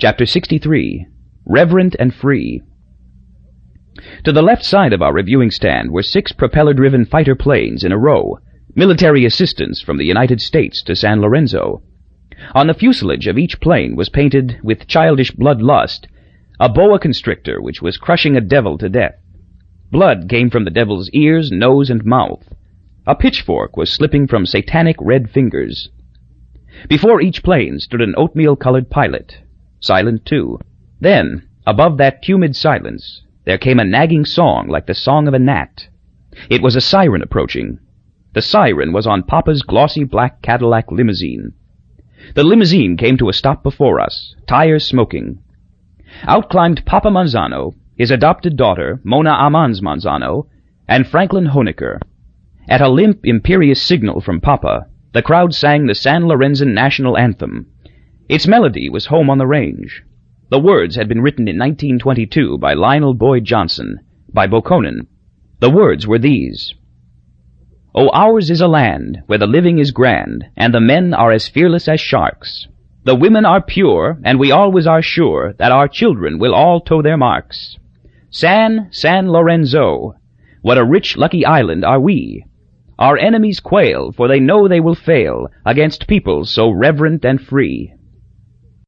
Chapter 63, Reverent and Free. To the left side of our reviewing stand were 6 propeller-driven fighter planes in a row, military assistance from the United States to San Lorenzo. On the fuselage of each plane was painted, with childish bloodlust, a boa constrictor which was crushing a devil to death. Blood came from the devil's ears, nose, and mouth. A pitchfork was slipping from satanic red fingers. Before each plane stood an oatmeal-colored pilot, silent too. Then, above that tumid silence, there came a nagging song like the song of a gnat. It was a siren approaching. The siren was on Papa's glossy black Cadillac limousine. The limousine came to a stop before us, tires smoking. Out climbed Papa Manzano, his adopted daughter, Mona Amans Manzano, and Franklin Honecker. At a limp, imperious signal from Papa, the crowd sang the San Lorenzo national anthem. Its melody was Home on the Range. The words had been written in 1922 by Lionel Boyd Johnson, by Bokonon. The words were these: "Oh, ours is a land where the living is grand, and the men are as fearless as sharks. The women are pure, and we always are sure that our children will all toe their marks. San Lorenzo, what a rich, lucky island are we! Our enemies quail, for they know they will fail against people so reverent and free."